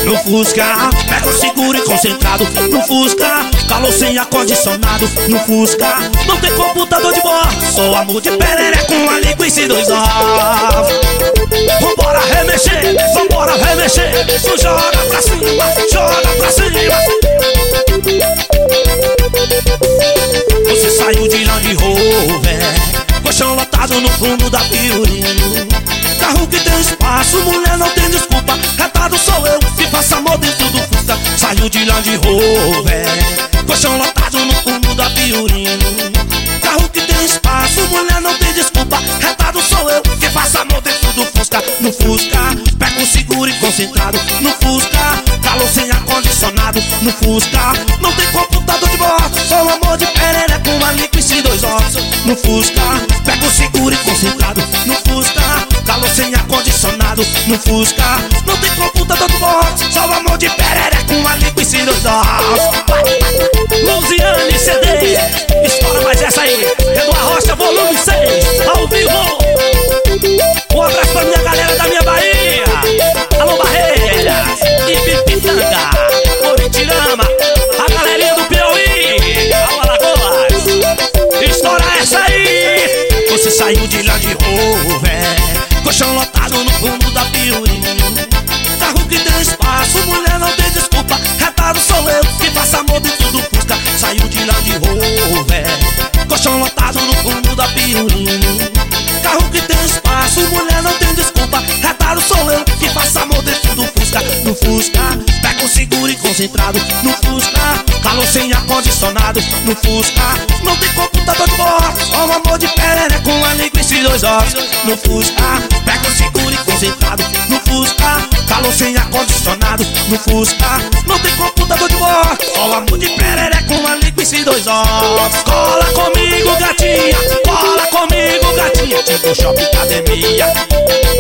no Fusca. Pego seguro e concentrado no Fusca. Calor sem ar-condicionado no Fusca. Não tem computador de bordo, só amor de pereré com a linguiça e 2 ovos. Vambora remexer, vambora remexer. Joga pra cima, joga pra cima. Você saiu de Land Rover, colchão lotado no fundo da Fiorino. Carro que tem espaço, mulher não tem desculpa. Retado sou eu, que faço amor dentro do Fusca. Saiu de Land Rover, colchão lotado no fundo da Fiorino. Carro que tem espaço, mulher não tem desculpa. Retado sou eu, que faço amor dentro do Fusca. No Fusca, pego seguro e concentrado no Fusca. Calor sem ar-condicionado no Fusca. Não tem computador de bordo, só amor de pereré com uma linguiça e 2 ovos. No Fusca, pego seguro e concentrado no Fusca. Calor sem ar-condicionado no Fusca. Não tem computador de bordo, só amor de pereré com uma linguiça e 2 ovos. Luziane CD, estoura mais essa aí. Eduardo Rocha, volume 6, ao vivo. Um abraço pra minha galera da minha Bahia. Alô Barreiras, Ibipitanga, Moritirama, a galerinha do Piauí, alô Alagoas. Estoura essa aí. Você saiu de Land Rover, colchão lotado no fundo da Fiorino. Carro que tem espaço, mulher não tem desculpa. Retado sou eu, que faço amor dentro do Fusca. Saiu de Land Rover, colchão lotado no fundo da Fiorino. Carro que tem espaço, mulher não tem desculpa. Retado sou eu, que faço amor dentro do Fusca. No Fusca, pego seguro e concentrado no Fusca. Calor sem ar-condicionado no Fusca. Não tem computador de bordo, só um amor de pereré com a linguiça e 2 ovos. No Fusca, pego seguro e concentrado no Fusca. Calor sem ar-condicionado no Fusca. Não tem computador de bordo, só um amor de pereré com a linguiça e 2 ovos. Cola comigo, gatinha, cola comigo, gatinha. Tipo shopping, academia.